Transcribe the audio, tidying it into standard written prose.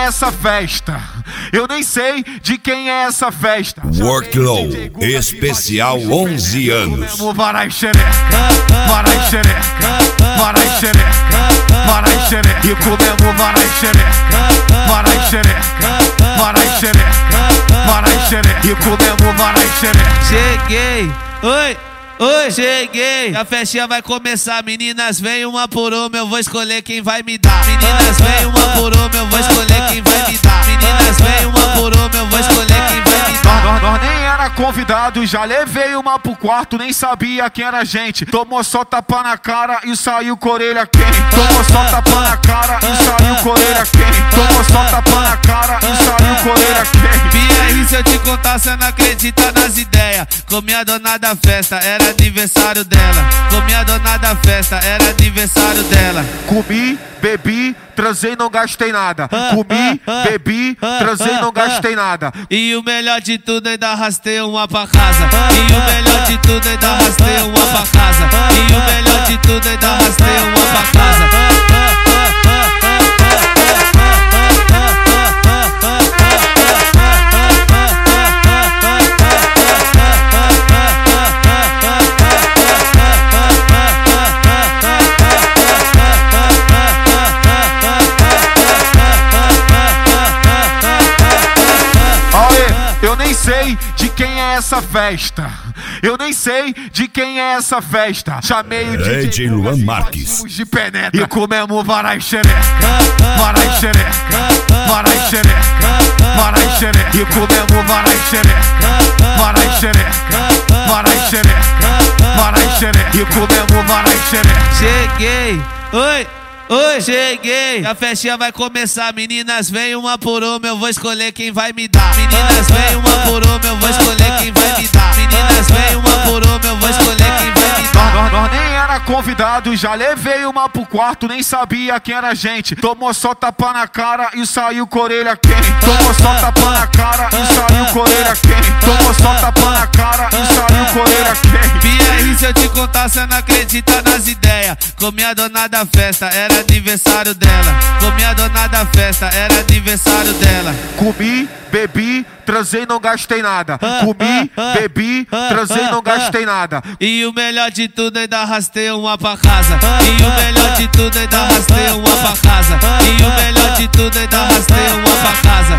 essa festa. Eu nem sei de quem é essa festa. Worklow especial 11 anos. Varai xereca, varai xereca, varai xereca, varai xereca. E comemos varai xereca, varai xereca, varai xereca, varai xereca. E comemos varai xereca. Cheguei, oi. Oi, cheguei, a festinha vai começar. Meninas, vem uma por uma, eu vou escolher quem vai me dar. Meninas, vem uma por uma, eu vou escolher quem vai me dar. Meninas, vem uma por uma, eu vou escolher quem vai me dar. Nós nem era convidado, já levei uma pro quarto, nem sabia quem era a gente. Tomou só tapa na cara e saiu com a orelha quente. Tomou só tapa na cara e saiu com a orelha quente. Tomou só tapa na cara e saiu com a orelha quente. BR, se eu te contar, cê não acredita nas ideias. Comi a dona da festa, era aniversário dela. Comi a dona da festa, era aniversário dela. Comi, bebi, transei, não gastei nada. Comi, bebi, transei, não gastei nada. E o melhor de tudo, ainda arrastei uma pra casa. E o melhor de tudo, ainda arrastei uma pra casa. E o melhor de tudo, ainda arrastei uma pra casa. Eu nem sei de quem é essa festa. Eu nem sei de quem é essa festa. Chamei o DJ Luan Marques de penetra. E comemos varai xereca, varai xereca, varai xereca, varai xereca. E comemos varai xereca, varai xereca, varai xereca, varai xereca. E comemos varai xereca. Cheguei, oi. Oi, cheguei, a festinha vai começar. Meninas, vem uma por uma, eu vou escolher quem vai me dar. Meninas, vem uma por uma, eu vou escolher quem vai me dar. Meninas, vem uma por uma, eu vou escolher quem vai me dar. Nós nem era convidado, já levei uma pro quarto, nem sabia quem era a gente. Tomou só tapa na cara e saiu com a orelha quente. Tomou só tapa na cara e saiu com a orelha quente. Tomou só tapa na cara e saiu com a orelha quente. BR, se eu te contar, cê não acredita nas ideias. Comi a dona da festa, era aniversário dela. Comi a dona da festa, era aniversário dela. Comi, bebi, transei, não gastei nada. Comi, bebi, transei, não gastei nada. E o melhor de tudo, ainda arrastei uma pra casa. E o melhor de tudo, ainda arrastei uma pra casa. E o melhor de tudo, ainda arrastei uma pra casa.